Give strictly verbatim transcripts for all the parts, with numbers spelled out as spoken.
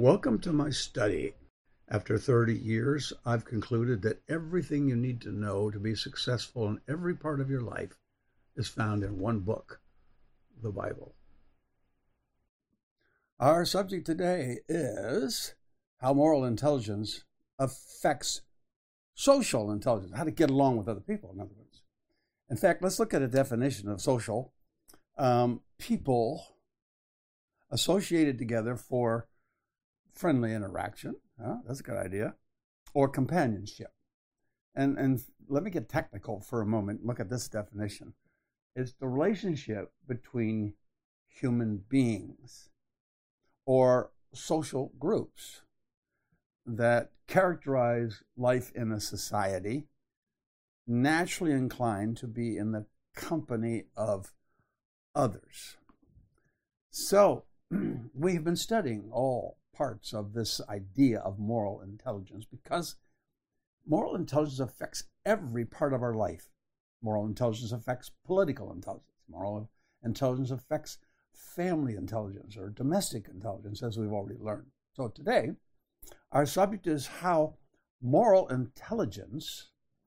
Welcome to my study. After thirty years, I've concluded that everything you need to know to be successful in every part of your life is found in one book, the Bible. Our subject today is how moral intelligence affects social intelligence, how to get along with other people, in other words. In fact, let's look at a definition of social. Um, people associated together for friendly interaction, huh? That's a good idea, or companionship. And, and let me get technical for a moment. Look at this definition. It's the relationship between human beings or social groups that characterize life in a society, naturally inclined to be in the company of others. So we've been studying all parts of this idea of moral intelligence because moral intelligence affects every part of our life. Moral intelligence affects political intelligence. Moral intelligence affects family intelligence or domestic intelligence, as we've already learned. So today, our subject is how moral intelligence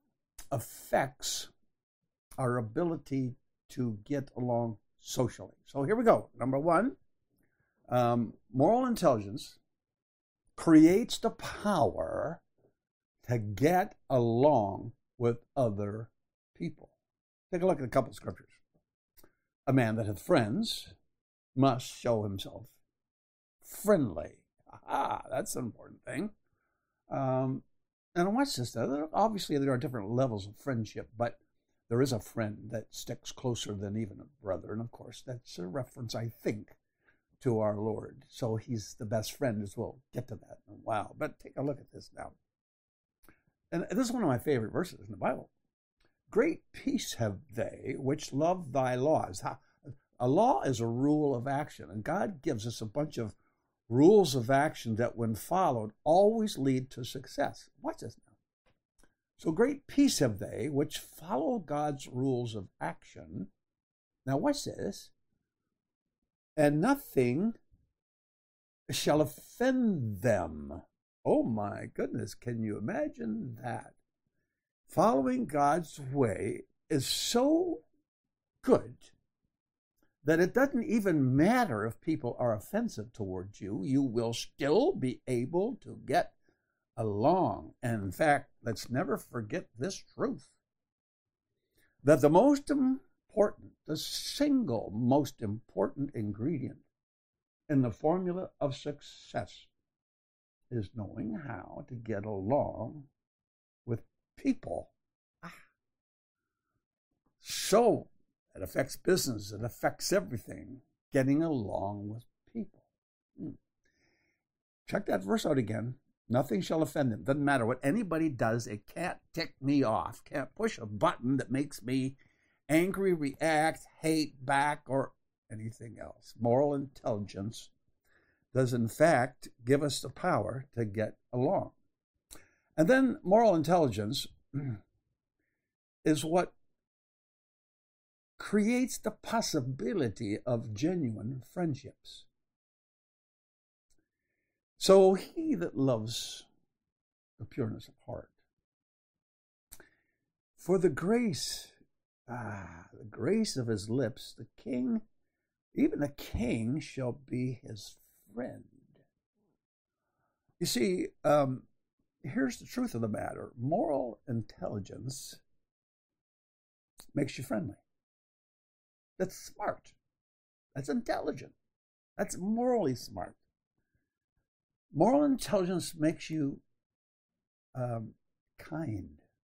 affects our ability to get along socially. So here we go. Number one, um, moral intelligence creates the power to get along with other people. Take a look at a couple of scriptures. A man that hath friends must show himself friendly. Aha, that's an important thing. Um, and watch this. Obviously, there are different levels of friendship, but there is a friend that sticks closer than even a brother. And of course, that's a reference, I think, to our Lord. So he's the best friend, as we'll get to that in a while. But take a look at this now. And this is one of my favorite verses in the Bible. Great peace have they which love thy laws. A law is a rule of action, and God gives us a bunch of rules of action that, when followed, always lead to success. Watch this now. So great peace have they which follow God's rules of action. Now watch this. And nothing shall offend them. Oh my goodness, can you imagine that? Following God's way is so good that it doesn't even matter if people are offensive towards you. You will still be able to get along. And in fact, let's never forget this truth, that the most important, the single most important ingredient in the formula of success is knowing how to get along with people. Ah. So it affects business, it affects everything, getting along with people. Hmm. Check that verse out again. Nothing shall offend them. Doesn't matter what anybody does, it can't tick me off, can't push a button that makes me angry, react, hate back, or anything else. Moral intelligence does, in fact, give us the power to get along. And then moral intelligence is what creates the possibility of genuine friendships. So he that loves the pureness of heart, for the grace Ah, the grace of his lips, the king, even the king shall be his friend. You see, um, here's the truth of the matter. Moral intelligence makes you friendly. That's smart. That's intelligent. That's morally smart. Moral intelligence makes you um, kind.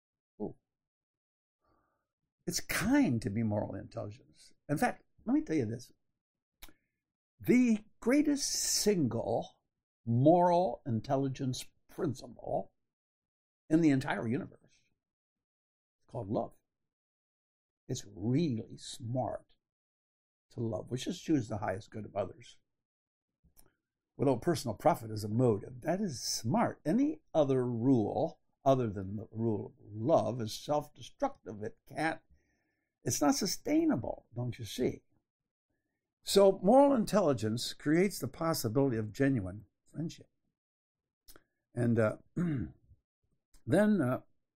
It's kind to be moral intelligence. In fact, let me tell you this. The greatest single moral intelligence principle in the entire universe is called love. It's really smart to love, which is choose the highest good of others without personal profit as a motive. That is smart. Any other rule other than the rule of love is self-destructive. It can't It's not sustainable, don't you see? So moral intelligence creates the possibility of genuine friendship. And uh, then, uh,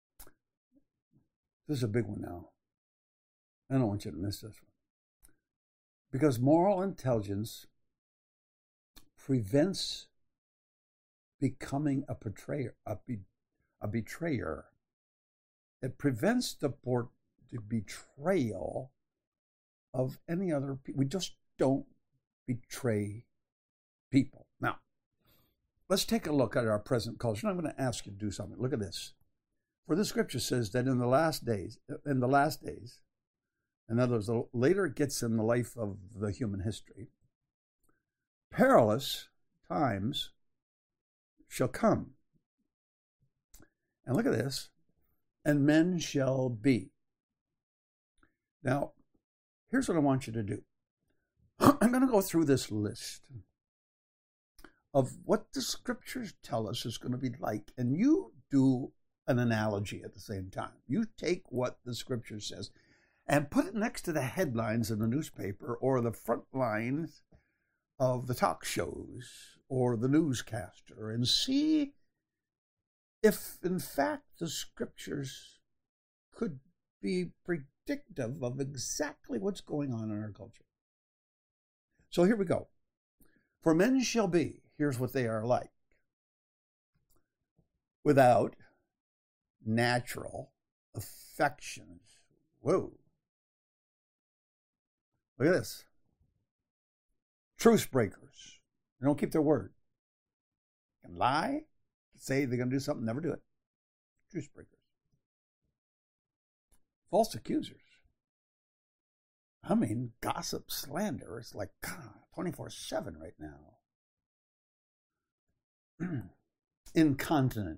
this is a big one now. I don't want you to miss this one. Because moral intelligence prevents becoming a betrayer, a, be, a betrayer. It prevents the, port, the betrayal of any other people. We just don't betray people. Now, let's take a look at our present culture. And I'm going to ask you to do something. Look at this. For the scripture says that in the last days, in the last days, in other words, the later it gets in the life of the human history, perilous times shall come. And look at this. And men shall be. Now, here's what I want you to do. I'm going to go through this list of what the scriptures tell us is going to be like, and you do an analogy at the same time. You take what the scripture says and put it next to the headlines in the newspaper or the front lines of the talk shows or the newscaster and see if, in fact, the scriptures could be predictive of exactly what's going on in our culture. So here we go. For men shall be, here's what they are like, without natural affections. Whoa. Look at this. Truce breakers. They don't keep their word. They can lie, say they're going to do something, never do it. Truce breakers. False accusers. I mean, gossip, slander. It's like twenty-four seven right now. Incontinent.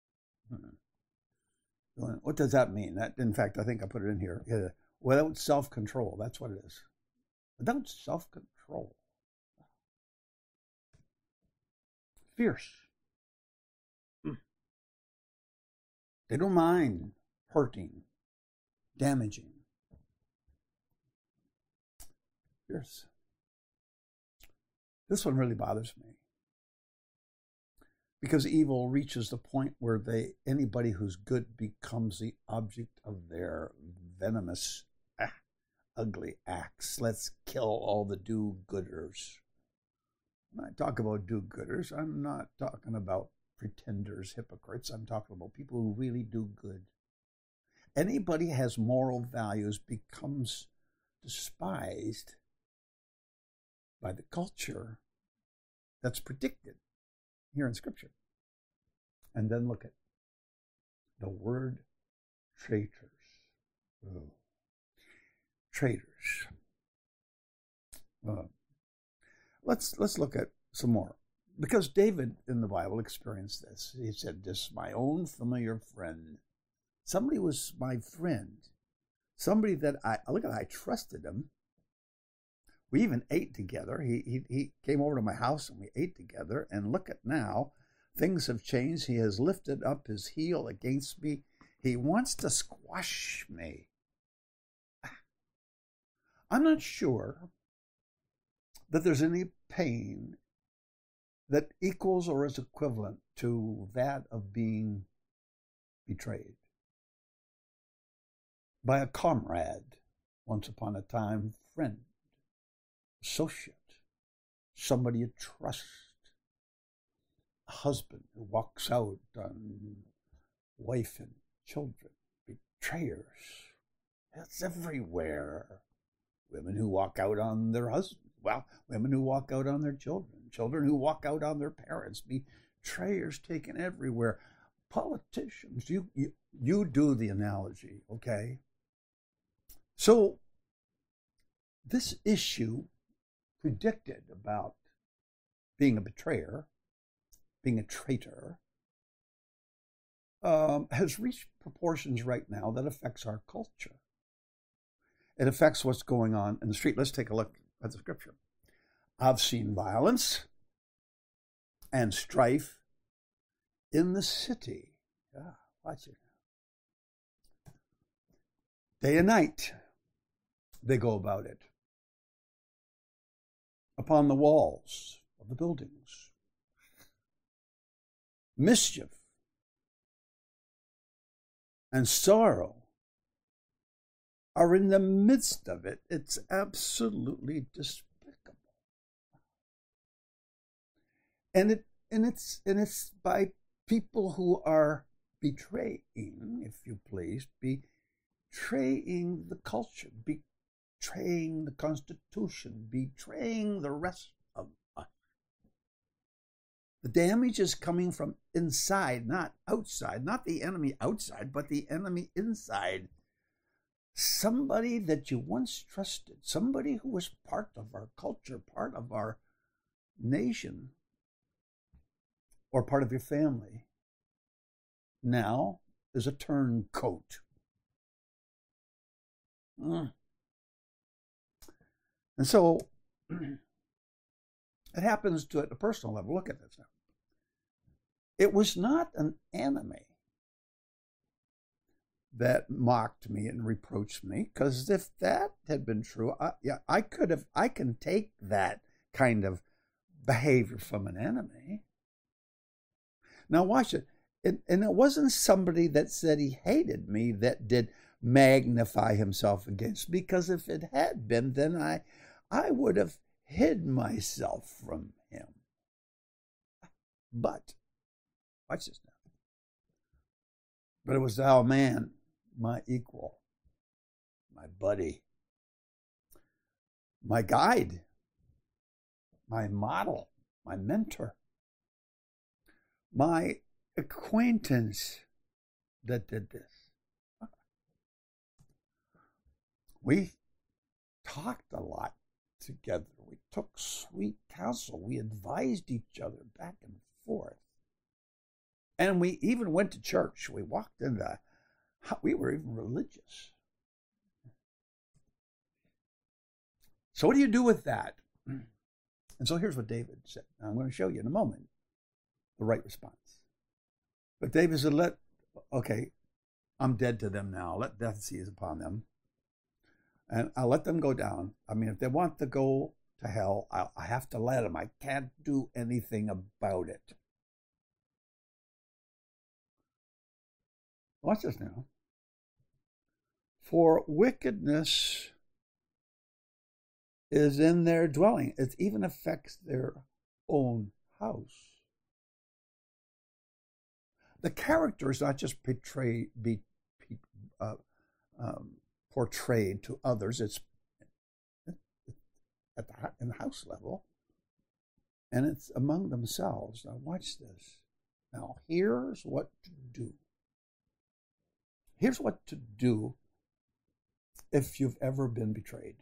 What does that mean? That, in fact, I think I put it in here. Yeah, without self-control. That's what it is. Without self-control. Fierce. They don't mind hurting, damaging. Fierce. This one really bothers me. Because evil reaches the point where they anybody who's good becomes the object of their venomous, ah, ugly acts. Let's kill all the do-gooders. When I talk about do-gooders, I'm not talking about pretenders, hypocrites. I'm talking about people who really do good. Anybody has moral values becomes despised by the culture that's predicted here in Scripture. And then look at the word traitors. Oh. Traitors. Uh, let's let's look at some more. Because David in the Bible experienced this. He said, this my own familiar friend. Somebody was my friend. Somebody that I, look at, I trusted him. We even ate together. He, he, he came over to my house and we ate together. And look at now, things have changed. He has lifted up his heel against me. He wants to squash me. I'm not sure that there's any pain that equals or is equivalent to that of being betrayed by a comrade, once upon a time friend, associate, somebody you trust, a husband who walks out on wife and children, betrayers. That's everywhere. Women who walk out on their husbands, well, women who walk out on their children, children who walk out on their parents, betrayers taken everywhere. Politicians, you, you, you do the analogy, okay? So this issue predicted about being a betrayer, being a traitor, um, has reached proportions right now that affects our culture. It affects what's going on in the street. Let's take a look at the scripture. I've seen violence and strife in the city. Yeah, watch it. Day and night, they go about it. Upon the walls of the buildings. mischief and sorrow are in the midst of it. It's absolutely despicable. And it and it's and it's by people who are betraying, if you please, betraying the culture, betraying the Constitution, betraying the rest of us. The damage is coming from inside, not outside, not the enemy outside, but the enemy inside. Somebody that you once trusted, somebody who was part of our culture, part of our nation, or part of your family, now is a turncoat. Mm. And so it happens to at a personal level. Look at this now. It was not an enemy that mocked me and reproached me, because if that had been true, I, yeah, I could have, I can take that kind of behavior from an enemy. Now watch it. it. And it wasn't somebody that said he hated me that did magnify himself against me, because if it had been, then I, I would have hid myself from him. But, watch this now. But it was thou man, my equal, my buddy, my guide, my model, my mentor, my acquaintance that did this. We talked a lot together. We took sweet counsel. We advised each other back and forth. And we even went to church. We walked into, we were even religious. So what do you do with that? And so here's what David said. Now I'm going to show you in a moment the right response. But David said, let, okay, I'm dead to them now. Let death seize upon them. And I'll let them go down. I mean, if they want to go to hell, I'll, I have to let them. I can't do anything about it. Watch this now. For wickedness is in their dwelling. It even affects their own house. The character is not just portrayed, be, uh, um, portrayed to others. It's at the, in the house level. And it's among themselves. Now watch this. Now here's what to do. Here's what to do if you've ever been betrayed.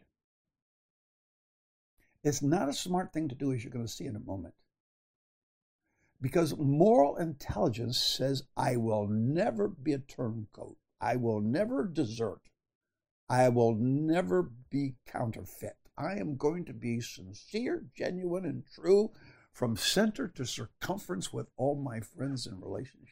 It's not a smart thing to do, as you're going to see in a moment. Because moral intelligence says, I will never be a turncoat. I will never desert. I will never be counterfeit. I am going to be sincere, genuine, and true from center to circumference with all my friends and relationships.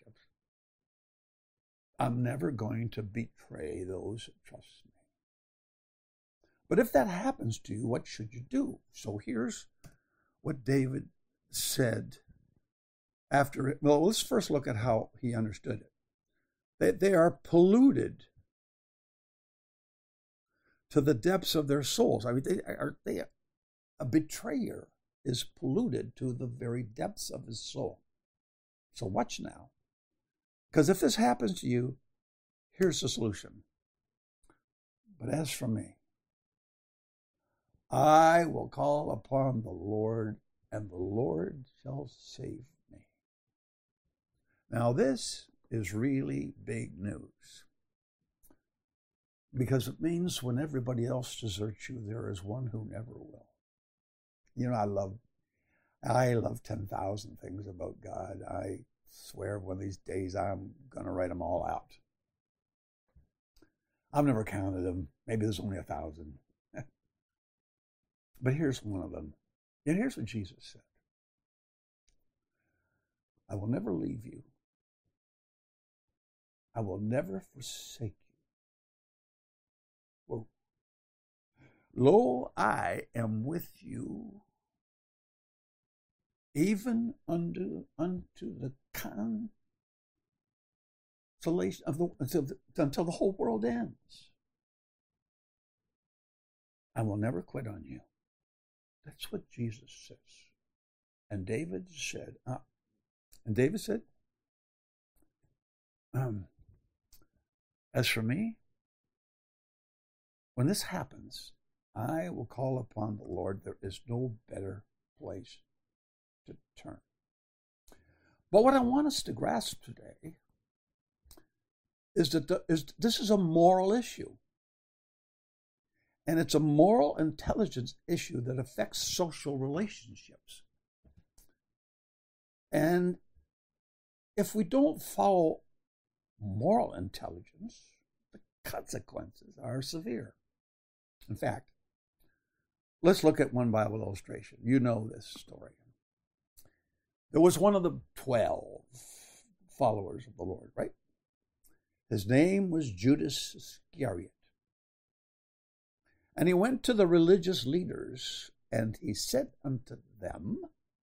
I'm never going to betray those that trust me. But if that happens to you, what should you do? So here's what David said after it. Well, let's first look at how he understood it. They, they are polluted to the depths of their souls. I mean, they are they a betrayer is polluted to the very depths of his soul. So watch now. Because if this happens to you, here's the solution. But as for me, I will call upon the Lord, and the Lord shall save me. Now this is really big news. Because it means when everybody else deserts you, there is one who never will. You know, I love, I love ten thousand things about God. I swear one of these days I'm going to write them all out. I've never counted them. Maybe there's only a thousand. But here's one of them. And here's what Jesus said. I will never leave you. I will never forsake you. Whoa. Lo, I am with you even unto, unto the consolation of the until, the until the whole world ends. I will never quit on you. That's what Jesus says. And David said, uh, and David said, um, as for me, when this happens, I will call upon the Lord. There is no better place to turn. But what I want us to grasp today is that the, is, this is a moral issue. And it's a moral intelligence issue that affects social relationships. And if we don't follow moral intelligence, the consequences are severe. In fact, let's look at one Bible illustration. You know this story. There was one of the twelve followers of the Lord, right? His name was Judas Iscariot. And he went to the religious leaders, and he said unto them,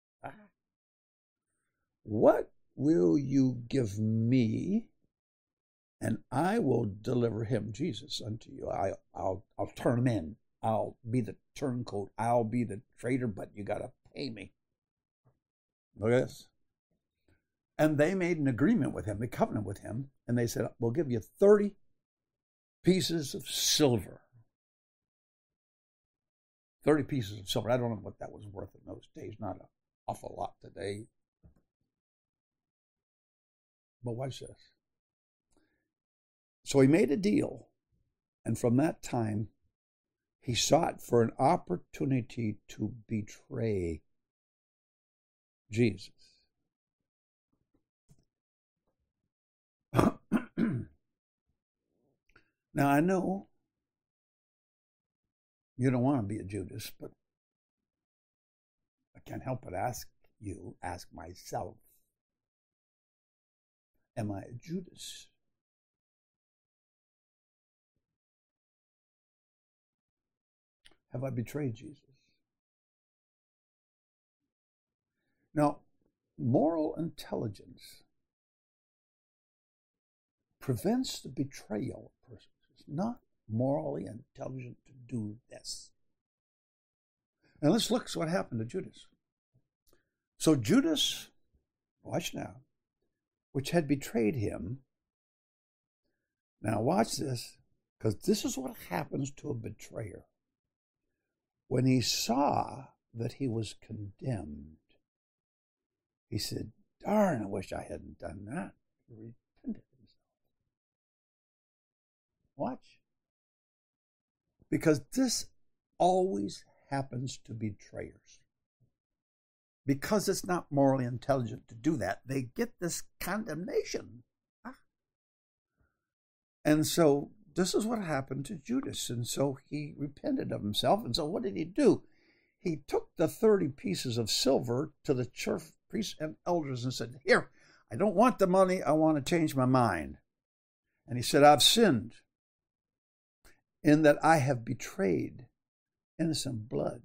what will you give me, and I will deliver him, Jesus, unto you. I, I'll, I'll turn him in. I'll be the turncoat. I'll be the traitor, but you got to pay me. Look at this. And they made an agreement with him, a covenant with him, and they said, we'll give you thirty pieces of silver. thirty pieces of silver. I don't know what that was worth in those days. Not an awful lot today. But watch this. So he made a deal, and from that time, he sought for an opportunity to betray Jesus. Now, I know you don't want to be a Judas, but I can't help but ask you, ask myself, am I a Judas? Have I betrayed Jesus? Now, moral intelligence prevents the betrayal of persons. It's not morally intelligent to do this. And let's look at what happened to Judas. So Judas, watch now, which had betrayed him. Now watch this, because this is what happens to a betrayer. When he saw that he was condemned, he said, darn, I wish I hadn't done that. He repented himself. Watch. Because this always happens to betrayers. Because it's not morally intelligent to do that, they get this condemnation. Ah. And so this is what happened to Judas. And so he repented of himself. And so what did he do? He took the thirty pieces of silver to the church priests and elders and said, here, I don't want the money. I want to change my mind. And he said, I've sinned in that I have betrayed innocent blood.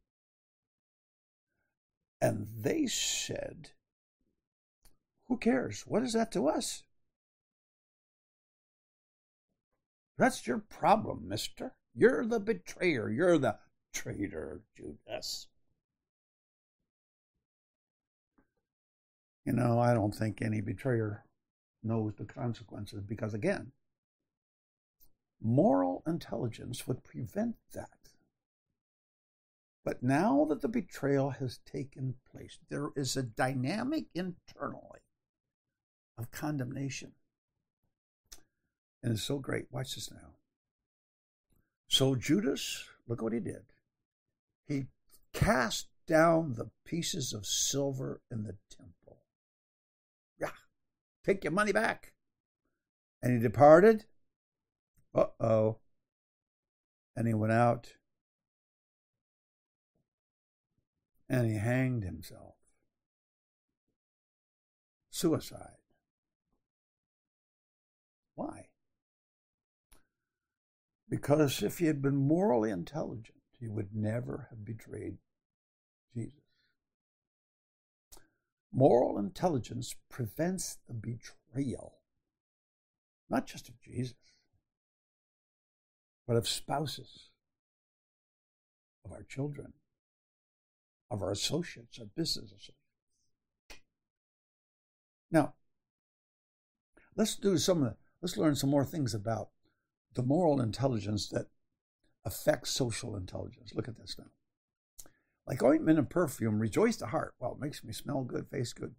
And they said, who cares? What is that to us? That's your problem, mister. You're the betrayer. You're the traitor, Judas. You know, I don't think any betrayer knows the consequences because, again, moral intelligence would prevent that. But now that the betrayal has taken place, there is a dynamic internally of condemnation. And it's so great. Watch this now. So Judas, look what he did. He cast down the pieces of silver in the temple. Yeah, take your money back. And he departed. Uh-oh. And he went out. And he hanged himself. Suicide. Why? Because if he had been morally intelligent, he would never have betrayed Jesus. Moral intelligence prevents the betrayal, not just of Jesus, but of spouses, of our children, of our associates, our business associates. Now, let's do some of the, let's learn some more things about the moral intelligence that affects social intelligence. Look at this now. Like ointment and perfume, rejoice the heart. Well, it makes me smell good, face good.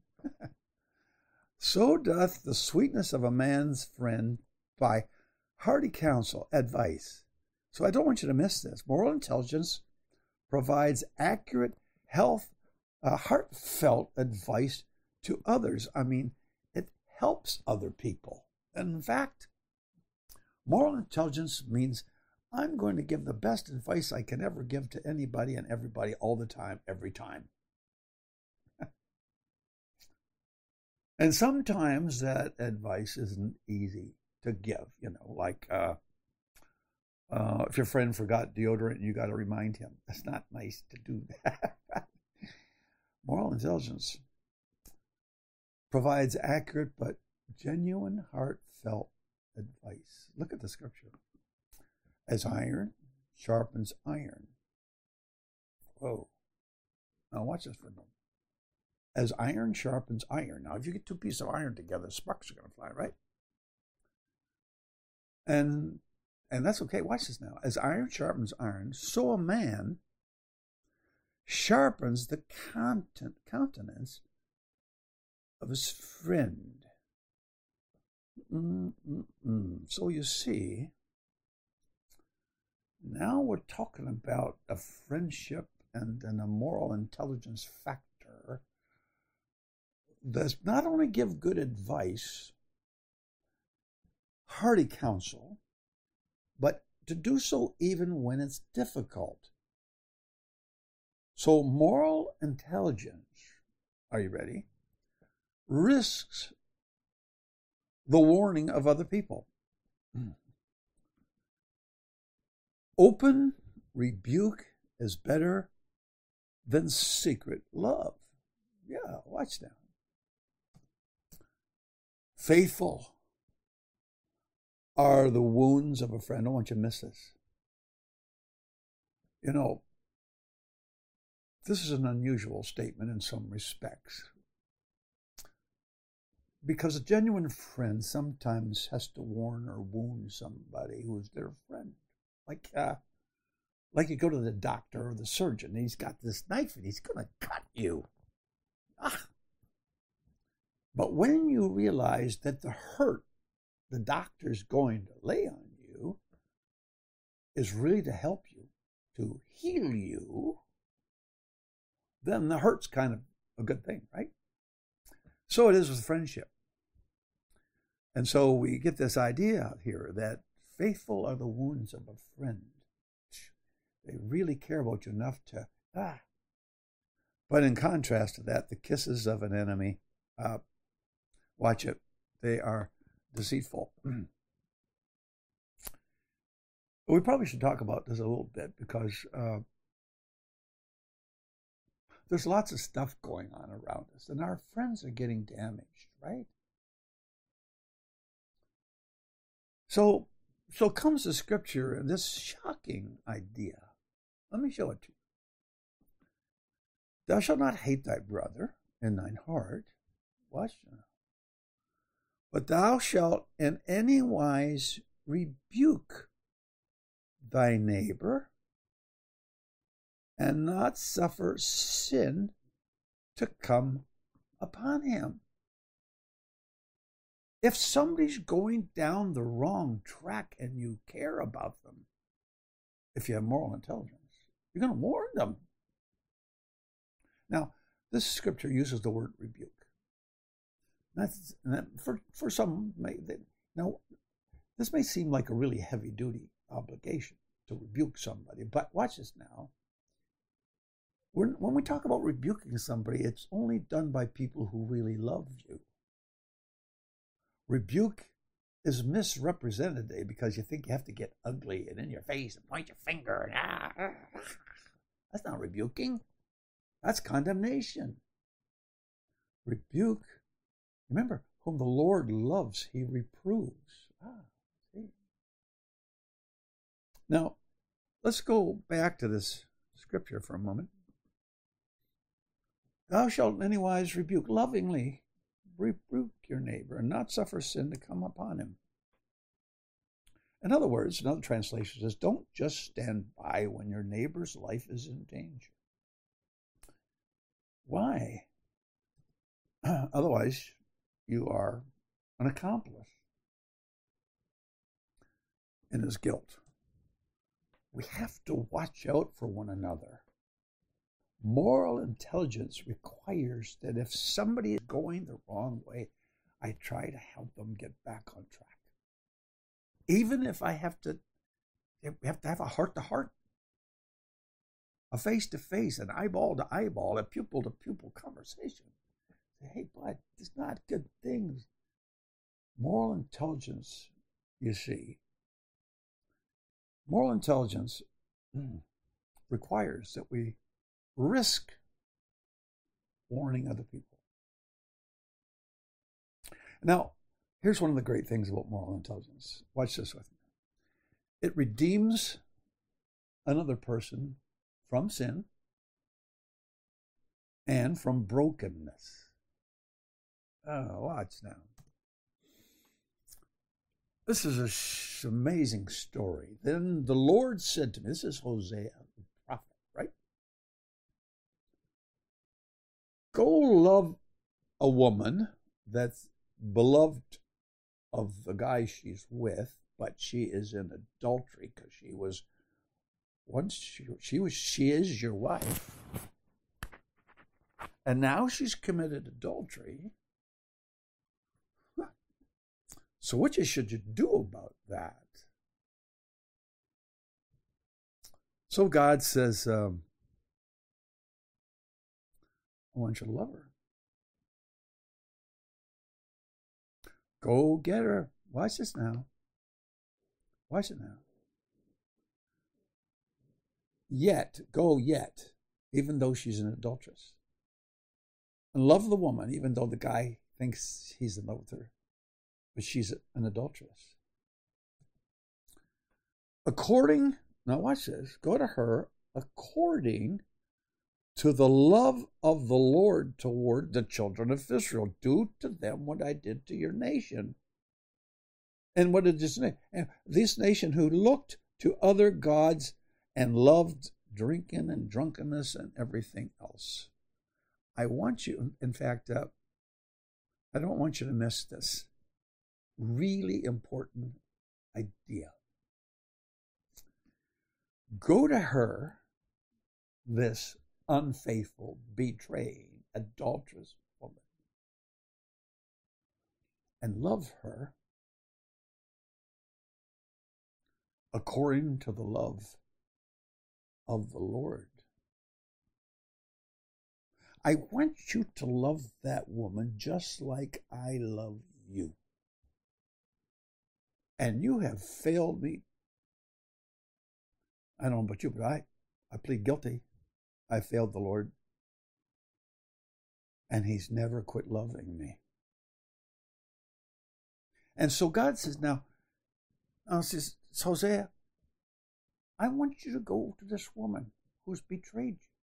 So doth the sweetness of a man's friend by hearty counsel, advice. So I don't want you to miss this. Moral intelligence provides accurate, health, uh, heartfelt advice to others. I mean, it helps other people. And in fact, moral intelligence means I'm going to give the best advice I can ever give to anybody and everybody all the time, every time. And sometimes that advice isn't easy to give, you know, like uh, uh, if your friend forgot deodorant, you got to remind him. That's not nice to do that. Moral intelligence provides accurate but genuine, heartfelt advice. Look at the scripture. As iron sharpens iron. Whoa. Now watch this for a moment. As iron sharpens iron. Now, if you get two pieces of iron together, sparks are going to fly, right? And and that's okay. Watch this now. As iron sharpens iron, so a man sharpens the content, countenance of his friend. Mm-mm-mm. So you see, now we're talking about a friendship and, and a moral intelligence factor that's not only give good advice, hearty counsel, but to do so even when it's difficult. So moral intelligence, are you ready, risks the warning of other people. Open rebuke is better than secret love. Yeah, watch now. Faithful are the wounds of a friend. I don't want you to miss this. You know, this is an unusual statement in some respects, because a genuine friend sometimes has to warn or wound somebody who's their friend. Like, uh, like you go to the doctor or the surgeon, and he's got this knife and he's going to cut you. Ah. But when you realize that the hurt the doctor's going to lay on you is really to help you, to heal you, then the hurt's kind of a good thing, right? So it is with friendship. And so we get this idea out here that faithful are the wounds of a friend. They really care about you enough to, ah. But in contrast to that, the kisses of an enemy, uh, watch it, they are deceitful. We probably should talk about this a little bit because uh, there's lots of stuff going on around us, and our friends are getting damaged, right? So, so comes the scripture and this shocking idea. Let me show it to you. Thou shalt not hate thy brother in thine heart. Watch now. But thou shalt in any wise rebuke thy neighbor and not suffer sin to come upon him. If somebody's going down the wrong track and you care about them, if you have moral intelligence, you're going to warn them. Now, this scripture uses the word rebuke. That's, that for, for some, may, they, now, this may seem like a really heavy-duty obligation to rebuke somebody, but watch this now. When, when we talk about rebuking somebody, it's only done by people who really love you. Rebuke is misrepresented today because you think you have to get ugly and in your face and point your finger. And ah, ah. That's not rebuking. That's condemnation. rebuke. Remember, whom the Lord loves, he reproves. Ah, see. Now, let's go back to this scripture for a moment. Thou shalt in any wise rebuke, lovingly rebuke your neighbor, and not suffer sin to come upon him. In other words, another translation says, don't just stand by when your neighbor's life is in danger. Why? Otherwise, you are an accomplice in his guilt. We have to watch out for one another. Moral intelligence requires that if somebody is going the wrong way, I try to help them get back on track. Even if I have to, we have to have a heart-to-heart, a face-to-face, an eyeball-to-eyeball, a pupil-to-pupil conversation. Say, hey, bud, it's not good things. Moral intelligence, you see, moral intelligence mm, requires that we risk warning other people. Now, here's one of the great things about moral intelligence. Watch this with me. It redeems another person from sin and from brokenness. Oh, watch now. This is an sh- amazing story. Then the Lord said to me, this is Hosea, the prophet, right? Go love a woman that's beloved of the guy she's with, but she is in adultery because she was once she, she was she is your wife, and now she's committed adultery. So what should you do about that? So God says, um, I want you to love her. Go get her. Watch this now. Watch it now. Yet, go yet, even though she's an adulteress. And love the woman, even though the guy thinks he's in love with her. But she's an adulteress. According, now watch this, go to her according to the love of the Lord toward the children of Israel. Do to them what I did to your nation. And what did this nation? This nation who looked to other gods and loved drinking and drunkenness and everything else. I want you, in fact, uh, I don't want you to miss this really important idea. Go to her, this unfaithful, betraying, adulterous woman, and love her according to the love of the Lord. I want you to love that woman just like I love you. And you have failed me. I don't know about you, but I, I plead guilty. I failed the Lord. And he's never quit loving me. And so God says, now, now says, Hosea, I want you to go to this woman who's betrayed you.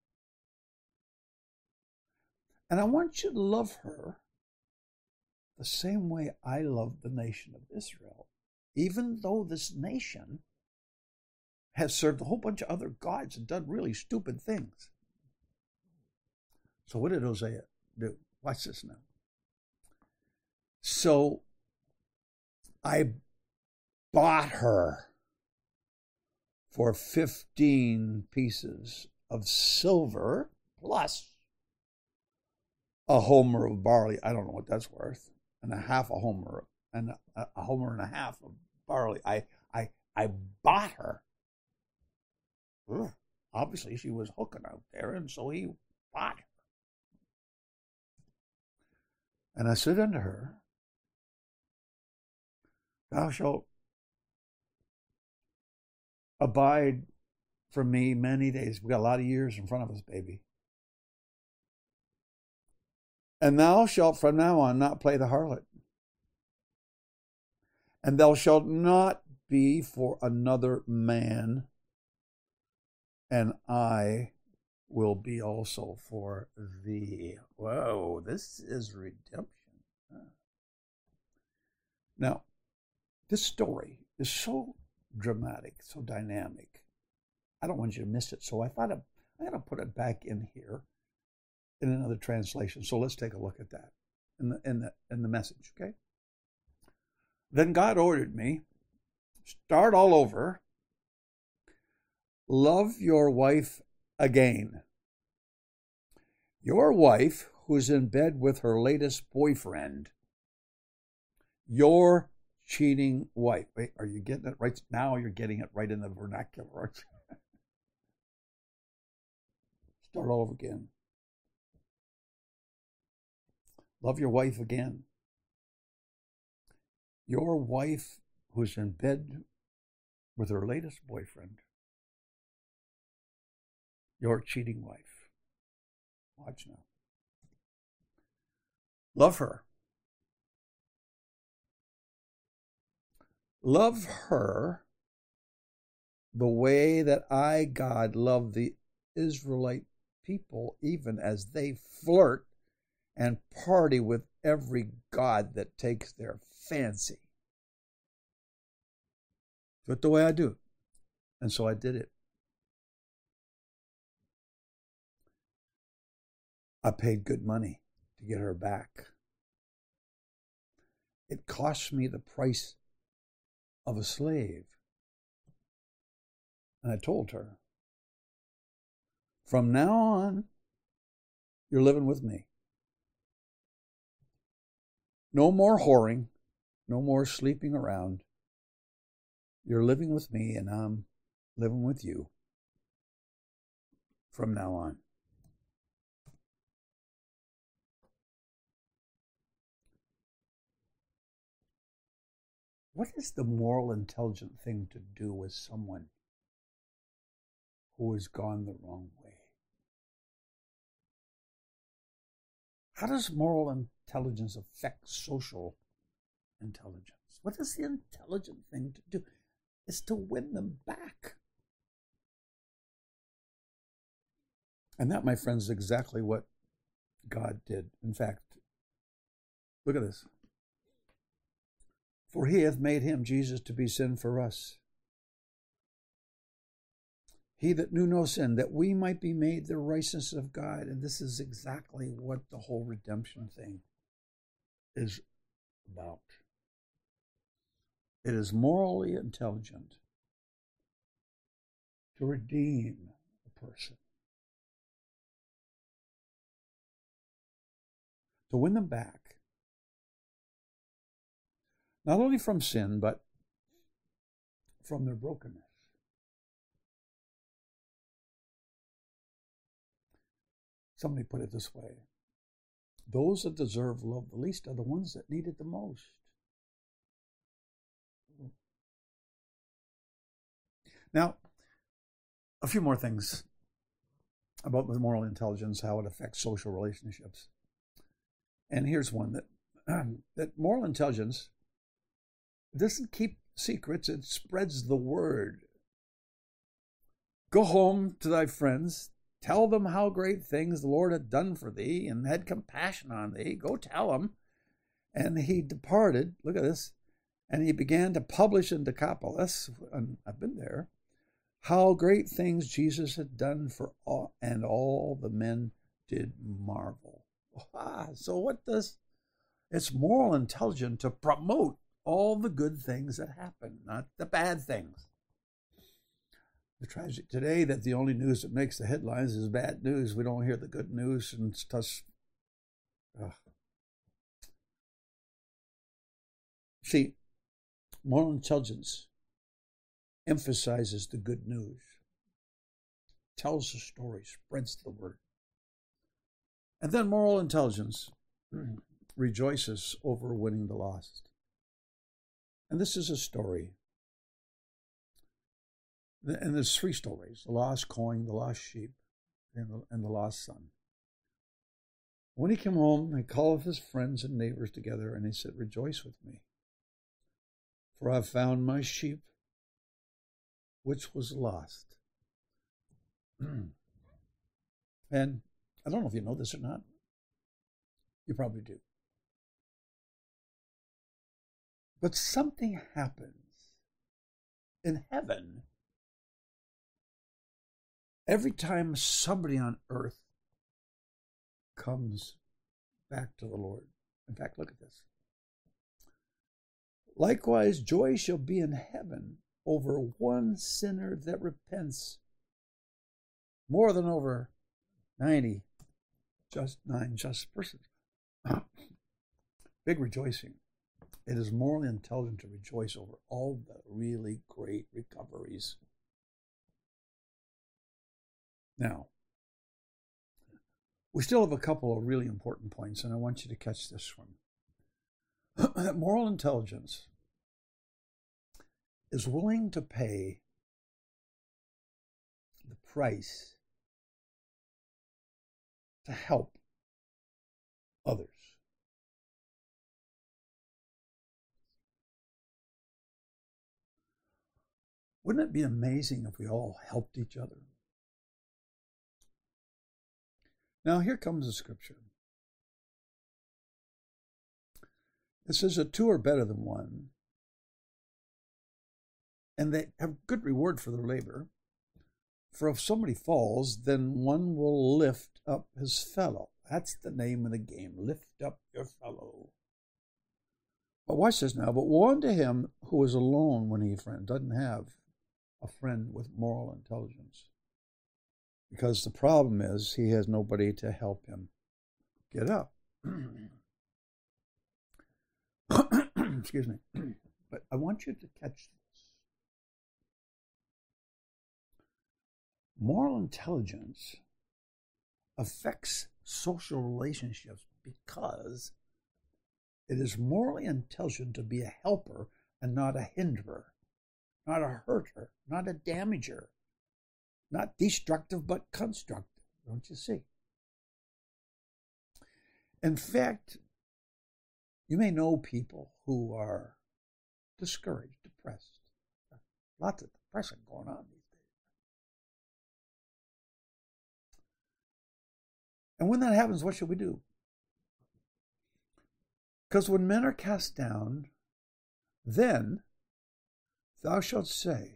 And I want you to love her the same way I love the nation of Israel, even though this nation has served a whole bunch of other gods and done really stupid things. So what did Hosea do? Watch this now. So I bought her for fifteen pieces of silver plus a homer of barley. I don't know what that's worth. And a half a homer and a, a homer and a half of barley. I I I bought her. Ugh. Obviously, she was hooking out there, and so he bought her. And I said unto her, thou shalt abide from me many days. We got a lot of years in front of us, baby. And thou shalt from now on not play the harlot. And thou shalt not be for another man, and I will be also for thee. Whoa, this is redemption. Now, this story is so dramatic, so dynamic. I don't want you to miss it. So I thought I'm going to put it back in here in another translation. So let's take a look at that in the in the in the message, okay? Then God ordered me, start all over. Love your wife again. Your wife who's in bed with her latest boyfriend. Your cheating wife. Wait, are you getting it right? Now you're getting it right in the vernacular, aren't you? Start all over again. Love your wife again. Your wife who's in bed with her latest boyfriend. Your cheating wife. Watch now. Love her. Love her the way that I, God, love the Israelite people, even as they flirt and party with every god that takes their fancy. Do it the way I do. And so I did it. I paid good money to get her back. It cost me the price of a slave. And I told her, from now on, you're living with me. No more whoring, no more sleeping around. You're living with me and I'm living with you from now on. What is the moral intelligent thing to do with someone who has gone the wrong way? How does moral intelligence affect social intelligence? What is the intelligent thing to do? It's to win them back. And that, my friends, is exactly what God did. In fact, look at this. For he hath made him, Jesus, to be sin for us. He that knew no sin, that we might be made the righteousness of God. And this is exactly what the whole redemption thing is about. It is morally intelligent to redeem a person, to win them back. Not only from sin, but from their brokenness. Somebody put it this way. Those that deserve love the least are the ones that need it the most. Now, a few more things about the moral intelligence, how it affects social relationships. And here's one that, um, that moral intelligence doesn't keep secrets, it spreads the word. Go home to thy friends, tell them how great things the Lord had done for thee and had compassion on thee. Go tell them. And he departed, look at this, and he began to publish in Decapolis, and I've been there, how great things Jesus had done for all, and all the men did marvel. Ah, so what does, it's moral intelligence to promote all the good things that happen, not the bad things. The tragic today that the only news that makes the headlines is bad news. We don't hear the good news, and it's just, ugh. See, moral intelligence emphasizes the good news, tells the story, spreads the word. And then moral intelligence rejoices over winning the lost. And this is a story. And there's three stories: the lost coin, the lost sheep, and the, and the lost son. When he came home, he called his friends and neighbors together, and he said, "Rejoice with me, for I have found my sheep, which was lost." And I don't know if you know this or not. You probably do. But something happens in heaven every time somebody on earth comes back to the Lord. In fact, look at this. "Likewise, joy shall be in heaven over one sinner that repents, more than over ninety just nine just persons." Big rejoicing. It is morally intelligent to rejoice over all the really great recoveries. Now, we still have a couple of really important points, and I want you to catch this one. Moral intelligence is willing to pay the price to help others. Wouldn't it be amazing if we all helped each other? Now, here comes the scripture. It says that two are better than one, and they have good reward for their labor. For if somebody falls, then one will lift up his fellow. That's the name of the game. Lift up your fellow. But watch this now. But woe unto him who is alone when he friend doesn't have a friend with moral intelligence. Because the problem is he has nobody to help him get up. Excuse me. But I want you to catch this. Moral intelligence affects social relationships because it is morally intelligent to be a helper and not a hinderer, not a hurter, not a damager, not destructive but constructive. Don't you see? In fact, you may know people who are discouraged, depressed. Lots of depression going on these days. And when that happens, what should we do? Because when men are cast down, then thou shalt say,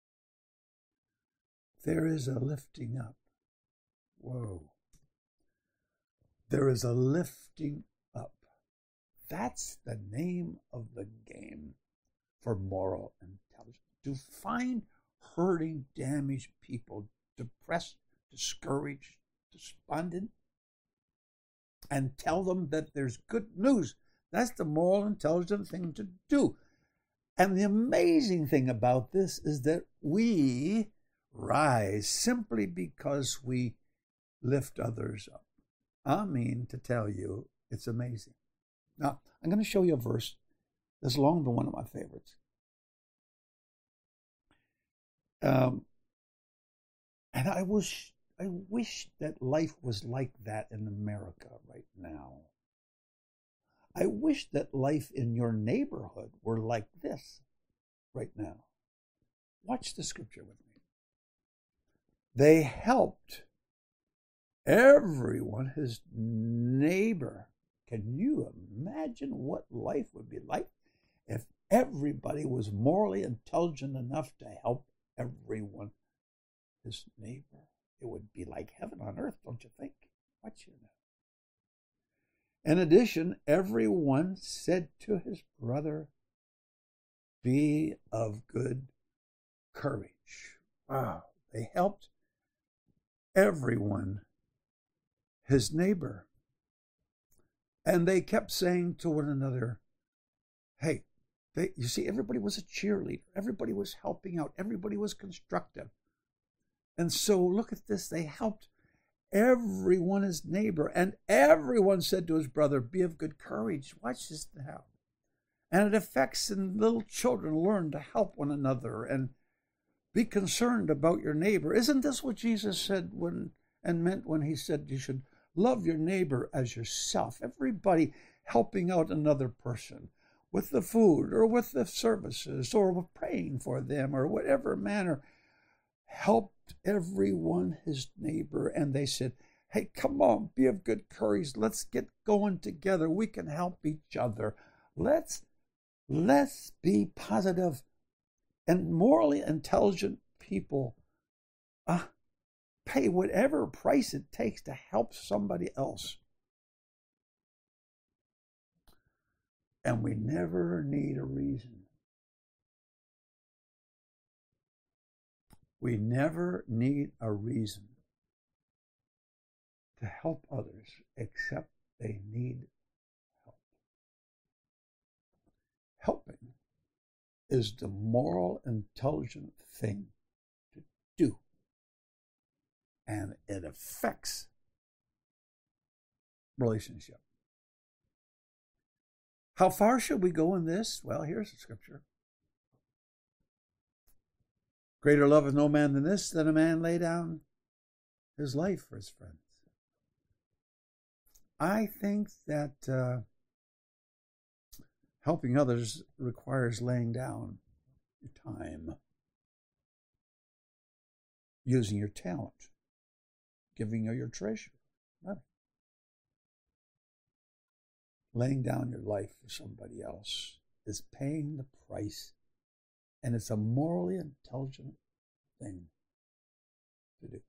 there is a lifting up. Whoa. There is a lifting up. That's the name of the game for moral intelligence. To find hurting, damaged people, depressed, discouraged, despondent, and tell them that there's good news. That's the moral intelligent thing to do. And the amazing thing about this is that we rise simply because we lift others up. I mean to tell you, it's amazing. Now, I'm going to show you a verse that's long been one of my favorites. Um, and I wish, I wish that life was like that in America right now. I wish that life in your neighborhood were like this right now. Watch the scripture with me. They helped everyone, his neighbor. Can you imagine what life would be like if everybody was morally intelligent enough to help everyone, his neighbor? It would be like heaven on earth, don't you think? Watch you now. In addition, everyone said to his brother, be of good courage. Wow. They helped everyone, his neighbor. And they kept saying to one another, hey, they, you see, everybody was a cheerleader. Everybody was helping out. Everybody was constructive. And so look at this. They helped everyone, his neighbor. And everyone said to his brother, be of good courage. Watch this now. And it affects, and little children learn to help one another and be concerned about your neighbor. Isn't this what Jesus said when and meant when he said you should Love your neighbor as yourself. Everybody helping out another person with the food or with the services or with praying for them or whatever manner, helped everyone his neighbor. And they said, hey, come on, be of good courage. Let's get going together. We can help each other. Let's, let's be positive and morally intelligent people. Uh, pay whatever price it takes to help somebody else. And we never need a reason. We never need a reason to help others except they need help. Helping is the moral, intelligent thing to do. And it affects relationship. How far should we go in this? Well, here's the scripture. Greater love is no man than this, than a man lay down his life for his friends. I think that uh, helping others requires laying down your time, using your talent, giving of your treasure, money. Laying down your life for somebody else is paying the price, and it's a morally intelligent thing to do.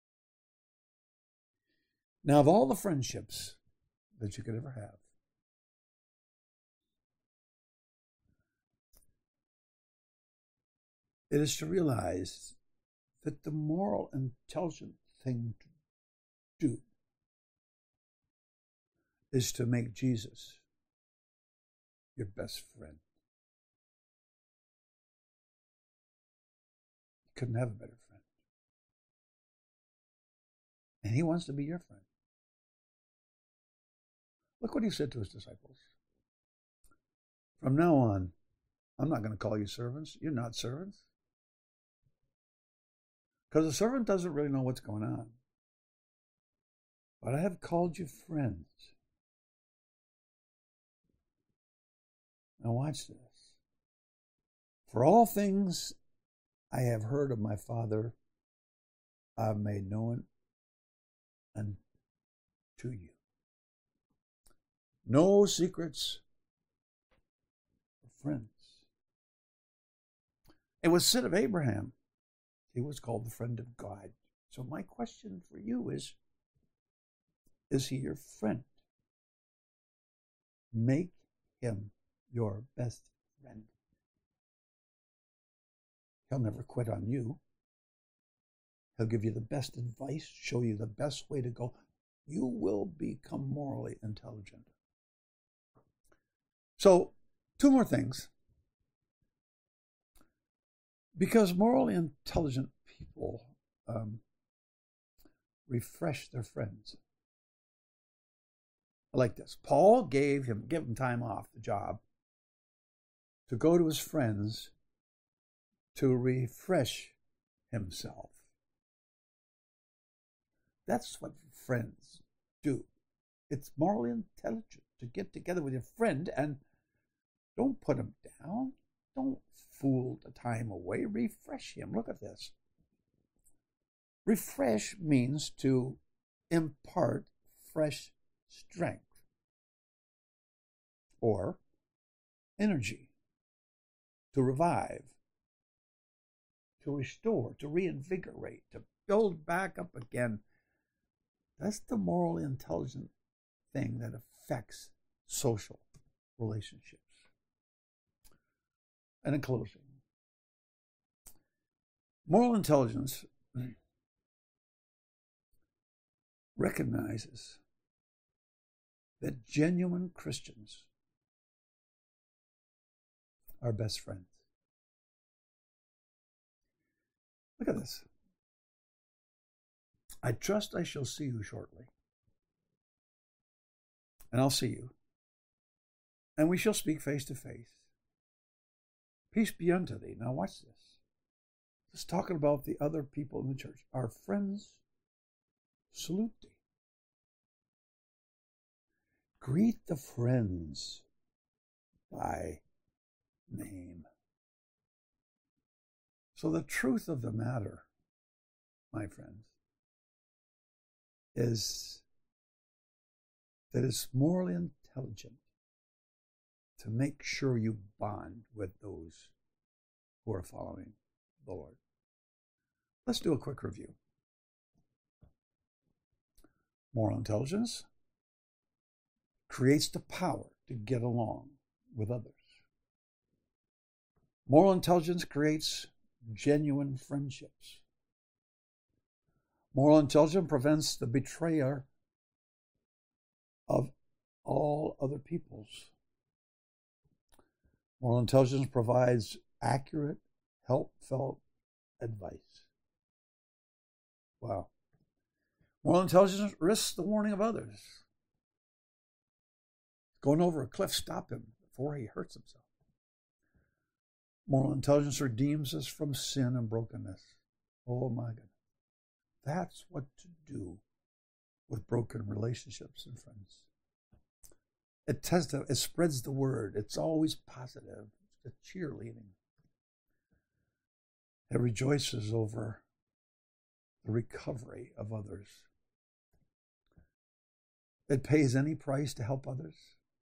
Now, of all the friendships that you could ever have, it is to realize that the moral, intelligent thing to do is to make Jesus your best friend. You couldn't have a better friend. And he wants to be your friend. Look what he said to his disciples. From now on, I'm not going to call you servants. You're not servants. Because a servant doesn't really know what's going on. But I have called you friends. Now watch this. For all things I have heard of my Father, I have made known unto you. No secrets of friends. It was said of Abraham, he was called the friend of God. So my question for you is, is he your friend? Make him your best friend. He'll never quit on you. He'll give you the best advice, show you the best way to go. You will become morally intelligent. So, two more things. Because morally intelligent people um, refresh their friends. I like this. Paul gave him, gave him time off the job to go to his friends to refresh himself. That's what friends do. It's morally intelligent to get together with your friend and don't put him down. Don't fool the time away. Refresh him. Look at this. Refresh means to impart fresh strength or energy, to revive, to restore, to reinvigorate, to build back up again. That's the morally intelligent thing that affects social relationships. And in closing, moral intelligence recognizes that genuine Christians are best friends. Look at this. I trust I shall see you shortly. And I'll see you. And we shall speak face to face. Peace be unto thee. Now watch this. Just talking about the other people in the church. Our friends salute thee. Greet the friends by name. So the truth of the matter, my friends, is that it's morally intelligent to make sure you bond with those who are following the Lord. Let's do a quick review. Moral intelligence creates the power to get along with others. Moral intelligence creates genuine friendships. Moral intelligence prevents the betrayer of all other peoples. Moral intelligence provides accurate, helpful advice. Wow. Moral intelligence risks the warning of others. Going over a cliff, stop him before he hurts himself. Moral intelligence redeems us from sin and brokenness. Oh my goodness. That's what to do with broken relationships and friends. It tests, it spreads the word. It's always positive. It's a cheerleading. It rejoices over the recovery of others. It pays any price to help others.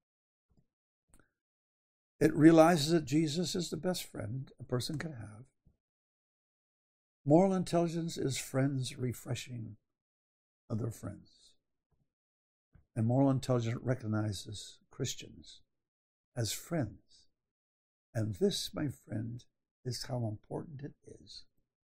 It realizes that Jesus is the best friend a person can have. Moral intelligence is friends refreshing other friends. And moral intelligence recognizes Christians as friends. And this, my friend, is how important it is.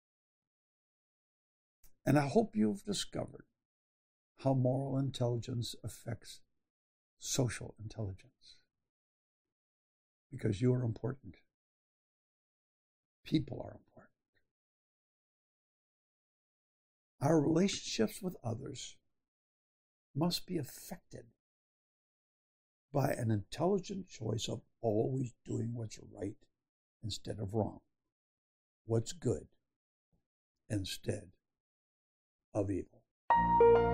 And I hope you've discovered how moral intelligence affects social intelligence. Because you are important. People are important. Our relationships with others must be affected by an intelligent choice of always doing what's right instead of wrong, what's good instead of evil.